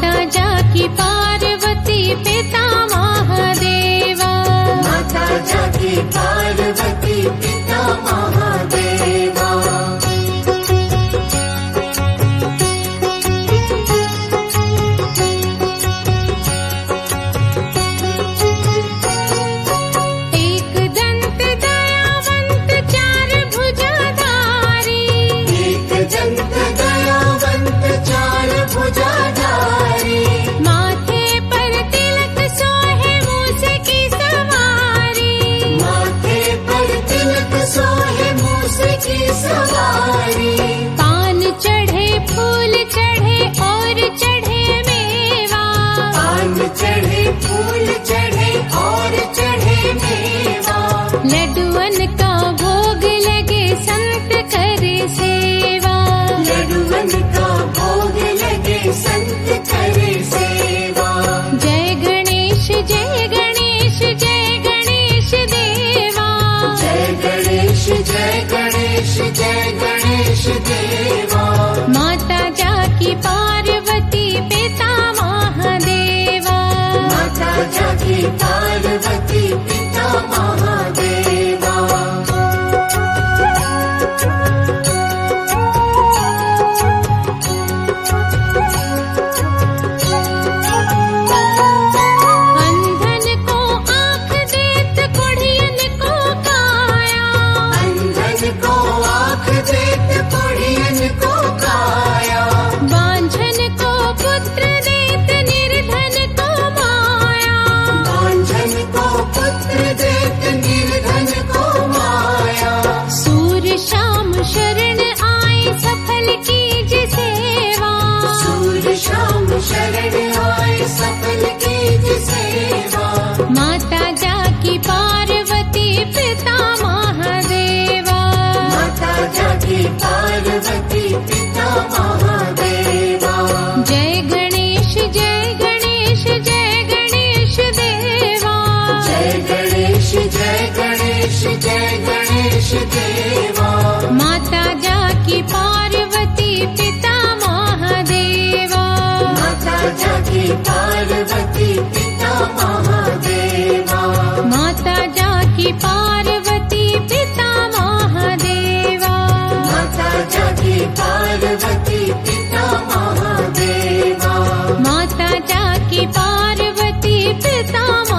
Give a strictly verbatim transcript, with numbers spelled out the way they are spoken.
माता जाकी पार्वती पिता महादेवा। माता जाकी पार्वती पिता महादेवा। एक दंत दयावंत चार भुजाधारी। एक दंत दयावंत चार भुजाधारी। माथे पर तिलक सोहे मूस की सवारी। माथे पर तिलक सोहे मूस की सवारी। पान चढ़े फूल चढ़े और चढ़े मेवा। पान चढ़े फूल चढ़े और चढ़े मेवा। लड्डुअन का भोग लगे संत करे सेवा। लड्डुअन का भोग लगे संत करे सेवा। जय गणेश जय गणेश जय गणेश देवा। जय गणेश जय गणेश जय गणेश देवा। माता जाकी पार्वती पिता महादेवा। माता जाकी पार्वती पिता महादेवा। अंधन को आँख देत कोढ़ियन को काया। अंधन को आँख देत कोढ़ियन को काया। बांझन को पुत्र देत निर्धन को माया। बांझन को पुत्र देत निर्धन को माया। सूर्य शाम शरण आए सफल कीज सेवा। सूर्य शाम शरण आए सफल कीज सेवा। माता जाकी पार्वती पिता महादेवा। माता जाकी पार्वती पिता महादेवा। जय गणेश जय गणेश जय गणेश देवा। जय गणेश जय गणेश जय गणेश देवा। माता जाकी पार्वती पिता महादेवा। माता जाकी पार्वती पिता महादेवा। माता जाकी पार्वती पिता महादेवा। माता जाकी पार्वती पिता महादेवा। माता जाकी पार्वती पिता